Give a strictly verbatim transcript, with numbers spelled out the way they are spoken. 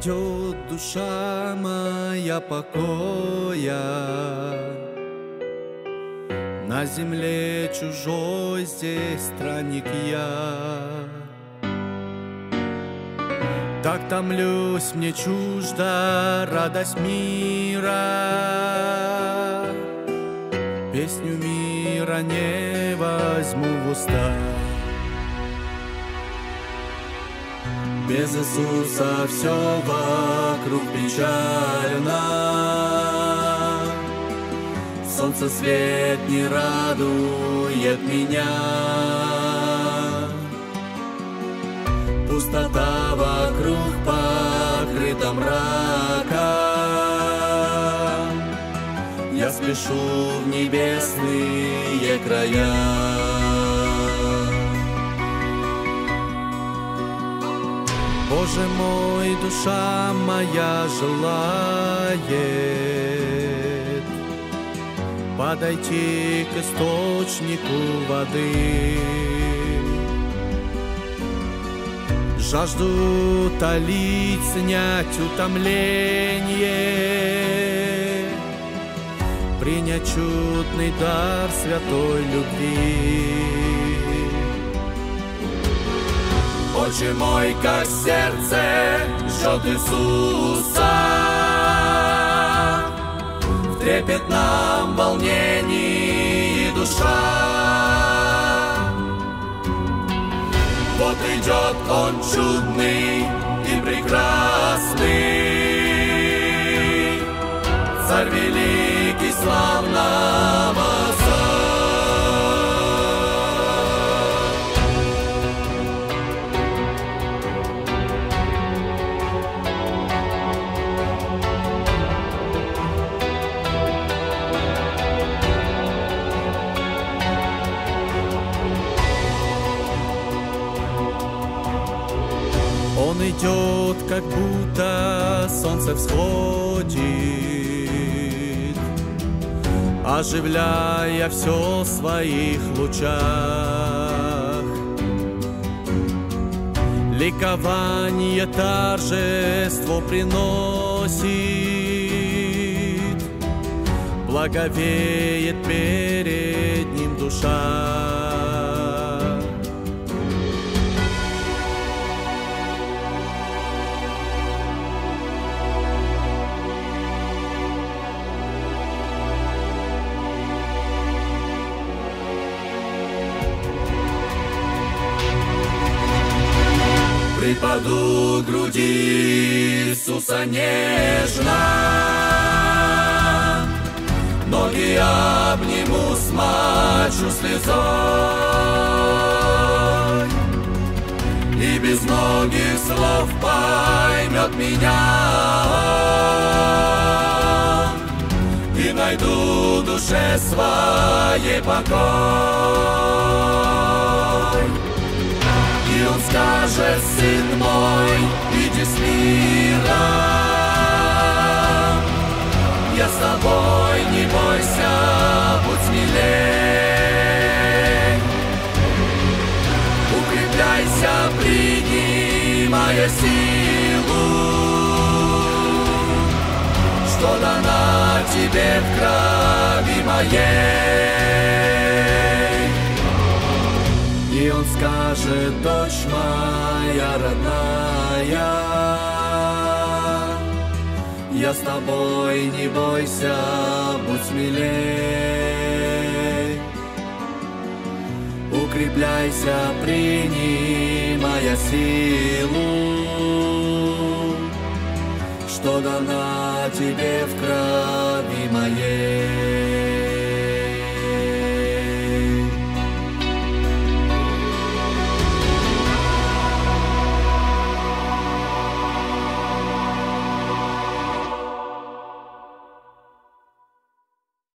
найдет душа моя покоя на земле чужой, здесь странник я. Так томлюсь, мне чужда радость мира, песню мира не возьму в уста. Без Иисуса все вокруг печально, солнце свет не радует меня, пустота вокруг покрыта мраком. Я спешу в небесные края. Боже мой, душа моя желает подойти к источнику воды. Жажду утолить, снять утомление, принять чудный дар святой любви. Отче мой, как сердце ждет Иисуса, в трепетном волнении душа. Вот идет Он чудный и прекрасный, Царь великий славного Он идет, как будто солнце всходит, оживляя все в своих лучах. Ликование, торжество приносит, благовеет перед Ним душа. Припаду к груди Иисуса нежно, ноги обниму, смачу слезой, и без многих слов поймет меня Он, и найду в душе своей покой. И Он скажет: сын мой, иди с миром, я с тобой, не бойся, будь смелей. Укрепляйся, принимая силу, что дана тебе в крови моей. И Он скажет: дочь моя родная, я с тобой, не бойся, будь смелей. Укрепляйся, принимая силу, что дана тебе в крови моей.